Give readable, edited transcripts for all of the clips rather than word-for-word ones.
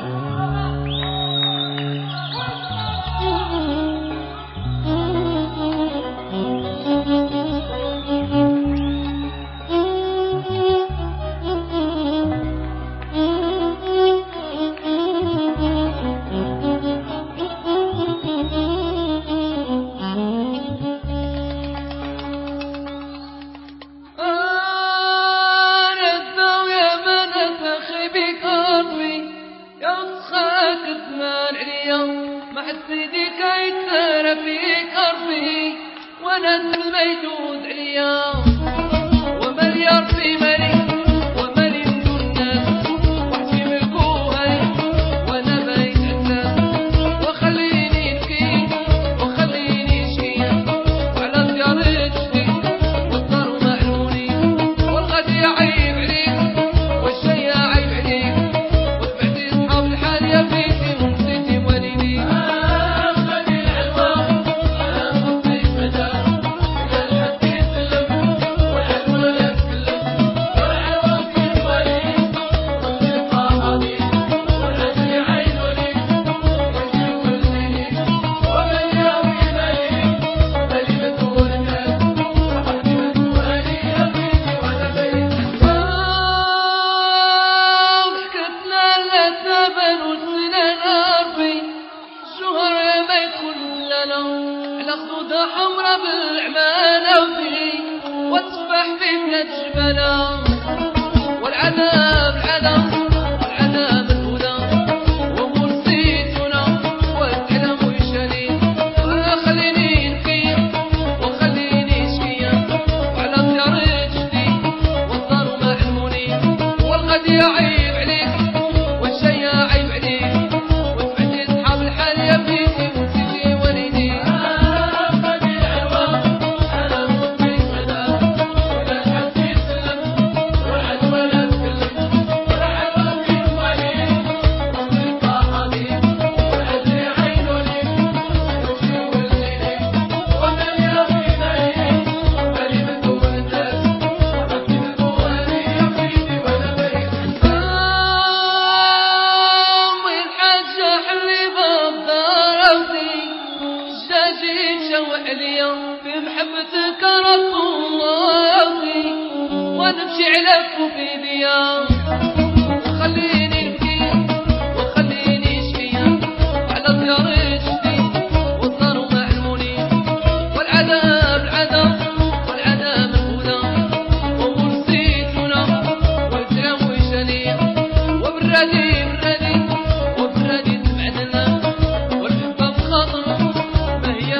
سيدي كيتسار في كربي وانا الميدود عليا ومليار في مالي ومالي بدون الناس وحدي ملكوهاي وانا بيت الناس وخليني نبكي وخليني نشكي على زيارة جدي والدار مألوني والغد عيب عليك والشي عيب عليك وتبعتي صحاب الحال يا بيتي ونسيتي والدي الخدودة حمرا بالعمالة وفي وتصبح في بلاد جبالة والعذاب العذاب والعذاب الهدى ومرسيتنا والكلام ويشاني خليني نبكي وخليني نشكي وعلى زيارة جدي والدار مألوني والغد عيب عليك والشي عيب عليك وتبعتي صحاب الحال يا بيتي ونسيتي والدي بمحبتك رسول الله ونمشي على كوبيديا وخليني نبكي وخليني نشكي على زيارة جدي والدار مألوني والعذاب العذاب والعذاب الهدى ومرسيتنا والكلام ويشاني وبالردي بالردي وبالردي تبعدنا والحبة بخاطر ما هي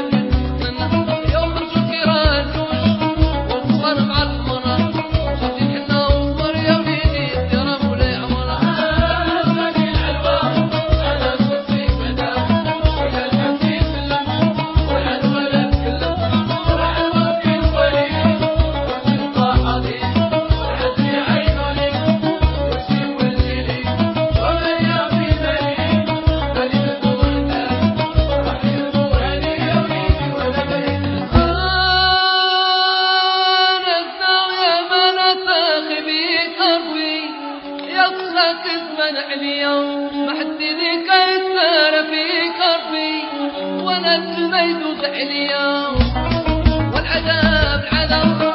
اليوم ما حد ذيك يسار في كربي وانا الميدود عليا والعذاب العذاب